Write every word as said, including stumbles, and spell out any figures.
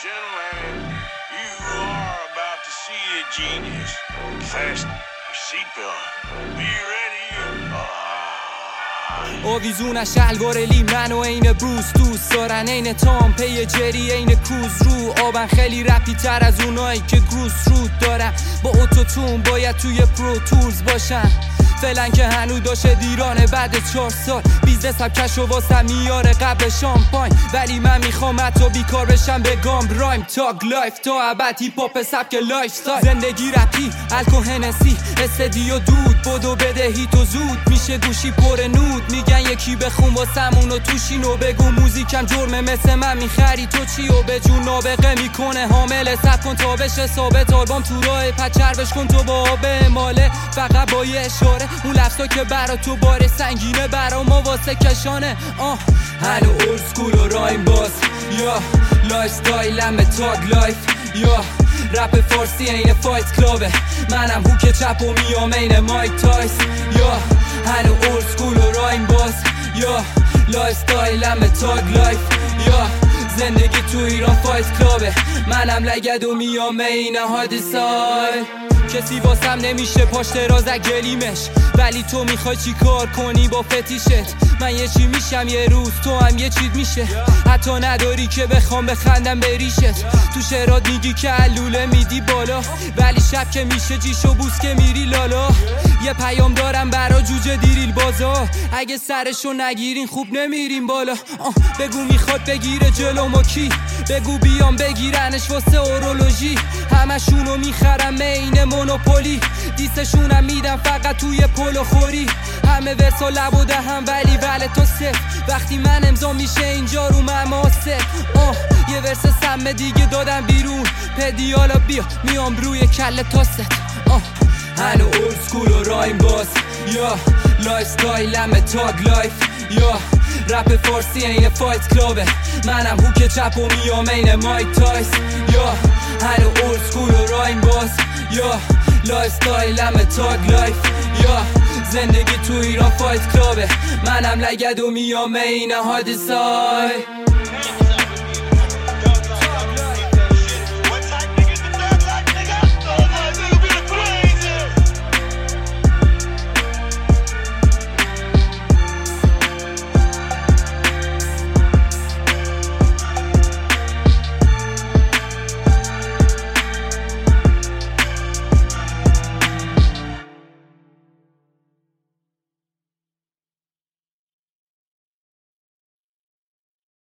Gentlemen, you are about to see a genius. Fasten your seatbelt. Be ready. آویزون شلوار لیمن و این بروس دوست دارن این تام پی جری این کروز رو آبن خیلی رپی تر از اونایی که گروس رود دارن با اوتوتون باید توی پرو تولز باشن فعلا که هنو داشه دیرانه بعد چهار سال بیزنس هم کش و واسه میاره قبل شامپاین ولی من میخوام حتی بیکار بشم به گام رایم تاگ لایف تا ابد هیپ هاپ سبک لایف استایل زندگی رپی الکو هنسی استدیو دود بدو بده هیت و زود میشه گوشی پر نود میگن یکی بخون واسمون و توشینو بگو موزیکم جرمه مثل من میخری تو چی و به جون نابغه میکنه حامل سب کن تا بشه ثابت آلبوم تو راه پچربش کن تو با آب ماله فقط با یه اشاره اون لفظا که برا تو باره سنگینه برا ما واسه کشانه آه هنو اولد سکول و رایم باز یا لایف ستایلم به تاگ لایف یا رپ فارسی این فایت کلابه منم هوک چپ و میام این مایک تایس یا هنو اولد سکول و رایم باز یا لایف ستایلم به تاگ لایف یا زندگی تو ایران فایت کلابه منم لگد و میام این هادیسای کسی واسم نمیشه پاش دراز گلیمش ولی تو میخوای چی کار کنی با فتیشت من یه چی میشم یه روز تو هم یه چیت میشه حتی نداری که بخوام بخندم بریشت تو شعرات میگی که علوله میدی بالا ولی شب که میشه جیش و بوس که میری لالا یه پیام دارم برا جوجه دیریل بازا اگه سرشو نگیرین خوب نمیریم بالا آه بگو میخواد بگیره جلومو کی بگو بیام بگیرنش واسه اورولوژی همشونو میخرم این مونوپولی دیسشونم میدم فقط توی پلو خوری همه ورسا لب و دهم ولی وله تا صفر وقتی من امضا میشه اینجا رو مماسه آه یه ورس سم دیگه دادم بیرون پدیالا بیا میام روی کله تاست آه هنو اولد سکول و رایم باز یا لایف ستایلم تاگ لایف یا رپ فارسی این فایت کلابه منم هوک چپ و میام این مایک تایس یا هنو اولد سکول و رایم باز یا لایف ستایلم تاگ لایف یا زندگی تو ایران فایت کلابه منم لگد و میام این هادیسای